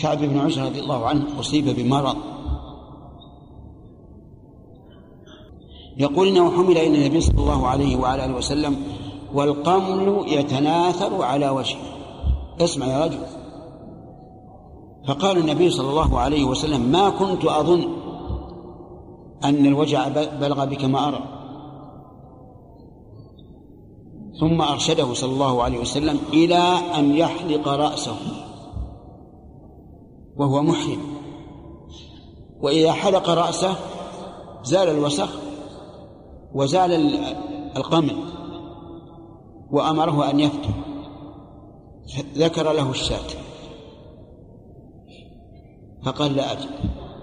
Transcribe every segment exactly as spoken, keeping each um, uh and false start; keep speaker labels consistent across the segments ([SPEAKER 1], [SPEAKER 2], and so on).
[SPEAKER 1] كعب بن عجرة رضي الله عنه أصيب بمرض، يقول إنه حمل إلى النبي صلى الله عليه وعلى آله وسلم والقمل يتناثر على وجهه. اسمع يا رجل. فقال النبي صلى الله عليه وسلم: ما كنت أظن أن الوجع بلغ بك ما أرى. ثم أرشده صلى الله عليه وسلم إلى أن يحلق رأسه وهو محرم، وإذا حلق رأسه زال الوسخ وزال القمل، وأمره أن يفتح. ذكر له الشاة فقال: لا أجب.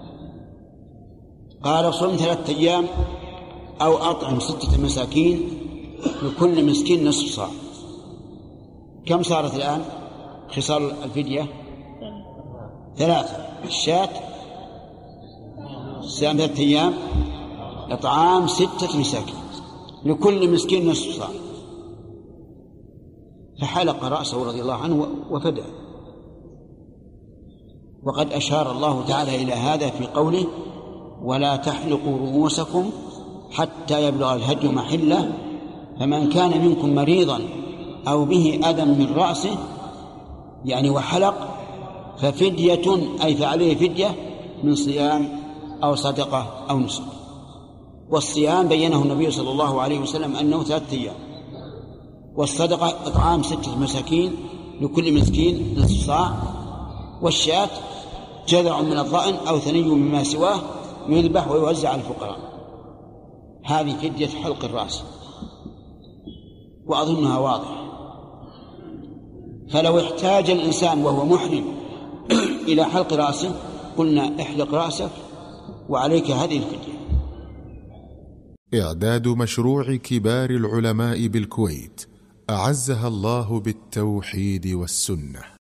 [SPEAKER 1] قال: صم ثلاثة أيام أو أطعم ستة مساكين لكل مسكين نصف صاع. كم صارت الآن خصال الفدية؟ ثلاثة. الشاة صيام ثلاثة أيام، إطعام ستة مساكين لكل مسكين نصف صاع. فحلق رأسه رضي الله عنه وفدى. وقد أشار الله تعالى إلى هذا في قوله: ولا تحلقوا رؤوسكم حتى يبلغ الهدي محله، فمن كان منكم مريضا أو به أذى من رأسه يعني وحلق ففدية، أي فعليه فدية من صيام أو صدقة أو نسك. والصيام بينه النبي صلى الله عليه وسلم أنه ثلاثة أيام، والصدقة إطعام ستة مساكين لكل مسكين نصف صاع، والشاة جذع من الضأن أو ثني مما سواه يذبح ويوزع على الفقراء. هذه فدية حلق الرأس، وأظنها واضحة. فلو احتاج الإنسان وهو محرم إلى حلق رأسه قلنا: احلق رأسك وعليك هذه الفدية.
[SPEAKER 2] إعداد مشروع كبار العلماء بالكويت أعزها الله بالتوحيد والسنة.